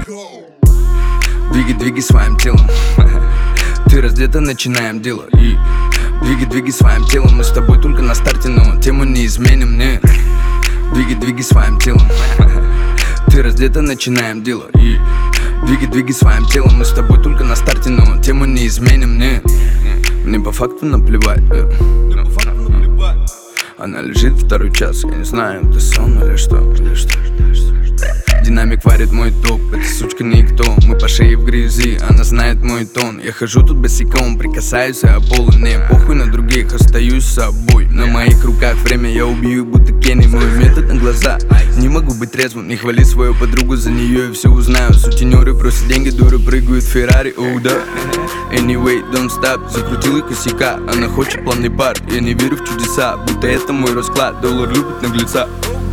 Двигай своим телом. Ты раздета, начинаем дело. И двигай своим телом. Мы с тобой только на старте, но тему не изменим, не. Двигай своим телом. Ты раздета, начинаем дело. И двигай своим телом. Мы с тобой только на старте, но тему не изменим, не. Мне по факту наплевать. Она лежит второй час, я не знаю, это сон или что. Динамик варит мой топ, эта сучка никто. Мы по шее в грязи, она знает мой тон. Я хожу тут босиком, прикасаюсь о пол. Не похуй на других, остаюсь собой. На моих руках время, я убью, будто Кенни. Мой метод на глаза, не могу быть трезвым. Не хвали свою подругу, за нее я все узнаю. Сутенеры просят деньги, дуры прыгают в Феррари, оу да. Anyway, don't stop, закрутила косяка. Она хочет плавный пар, я не верю в чудеса. Будто это мой расклад, доллар любит наглеца.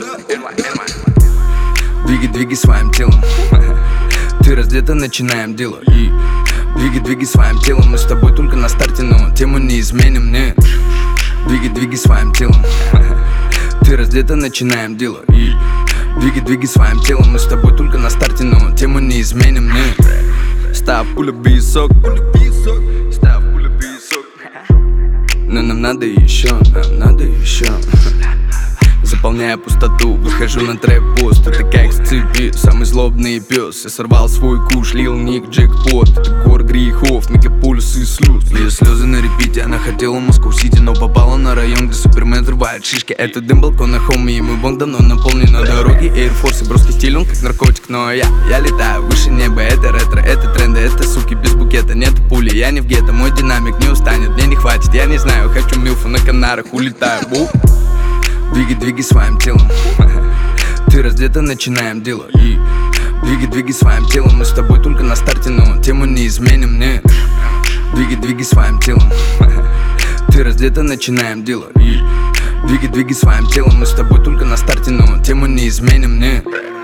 Двигай своим телом. Ты раздета, начинаем дело. И двигай своим телом. Мы с тобой только на старте, но тему не изменим, не. Двигай своим телом. Ты раздета, начинаем дело. И двигай своим телом. Мы с тобой только на старте, но тему не изменим, не. Ставь пуля песок. Но нам надо еще. Заполняя пустоту, выхожу на трэп-пост. Это как с цепи, самый злобный пес. Я сорвал свой куш, лил ник джекпот. Это гор грехов, мегаполис и слез. Ее слезы на репите, она хотела Москву-Сити, но попала на район, где супермен взрывает шишки. Это дым балкона хоми, и мой бонг давно наполнен. На дороге Air Force и броский стиль, он как наркотик. Но я летаю выше неба, это ретро, это тренды, это суки без букета. Нет пули, я не в гетто, мой динамик не устанет, мне не хватит. Я не знаю, хочу милфу на Канарах, улетаю. Двигай своим телом. Ты раздета, начинаем дело. И двигай своим телом. Мы с тобой только на старте, но тему не изменим, не. Двигай своим телом. Ты раздета, начинаем дело. И двигай своим телом. Мы с тобой только на старте, но тему не изменим, не.